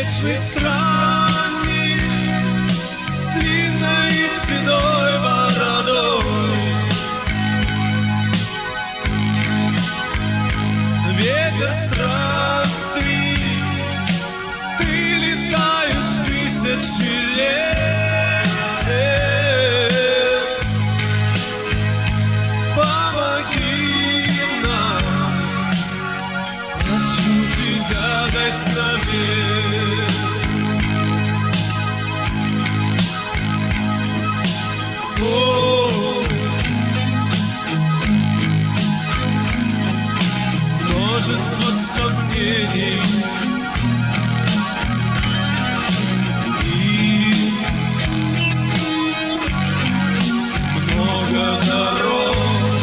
Вечный странник с длинной и седой бородой. Ветер странствий, ты летаешь тысячи лет. Помоги нам, прошу тебя, дай совет. Множество сомнений и много дорог.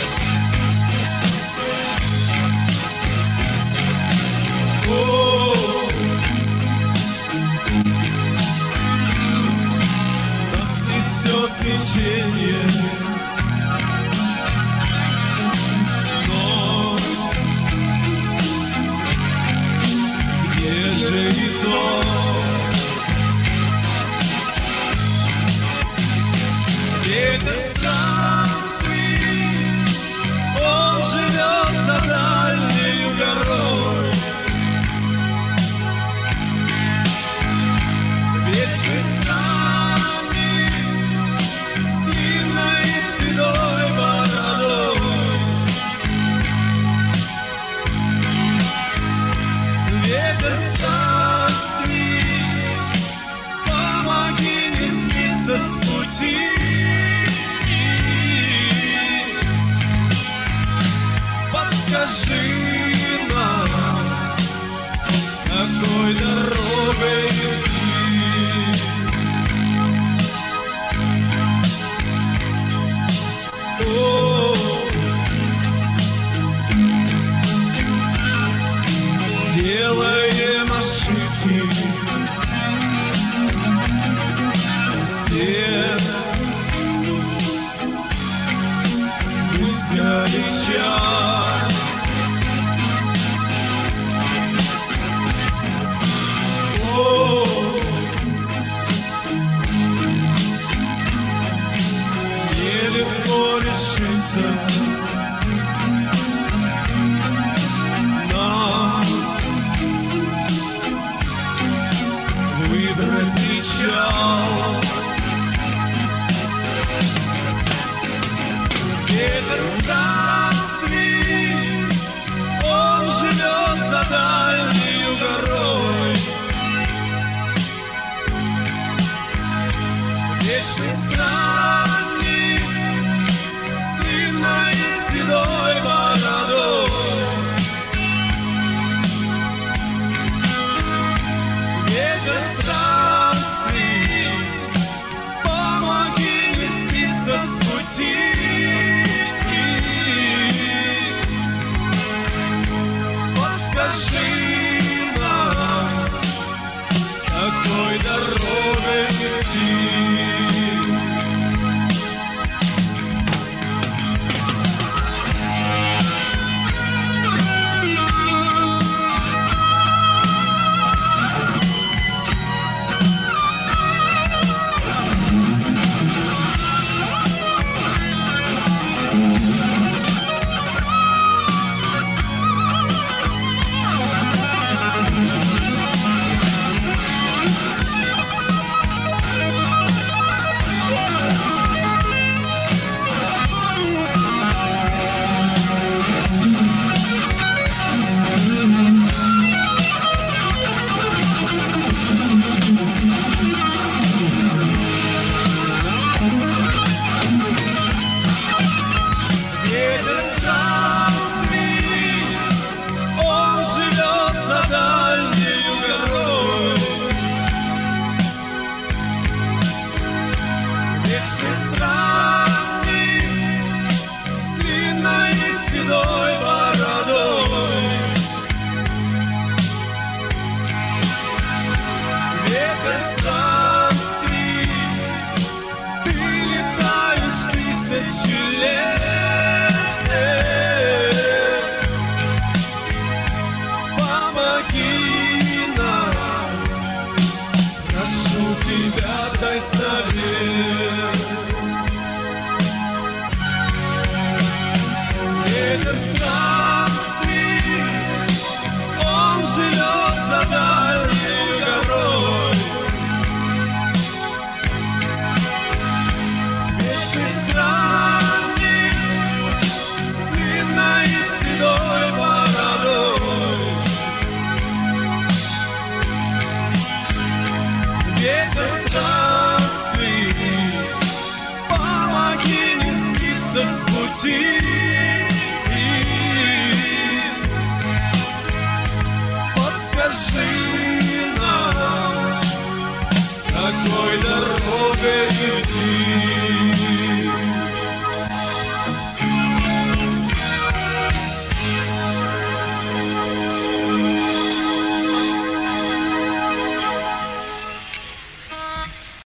Нас несет течение. Ветер странствий, он живет за дальнею горой. Вечный странник с длинной и седой бородой. Ветер странствий, помоги не сбиться с пути. Подскажи нам, какой дорогой идти. Делаем ошибки все, мы сгоряча. Нелегко решиться нам выбрать причал. Ветер странствий, он живет за дальнею горой. Вечный странник с длинной и седой бородой. Ветер странствий, помоги не сбиться с пути. Подскажи нам, какой дорогой идти. Помоги нам, себя дай совет. Ветер странствий, он живет за дальней горой. Вечный странник с длинной и седой бородой. Ветер странствий, помоги не сбиться с пути.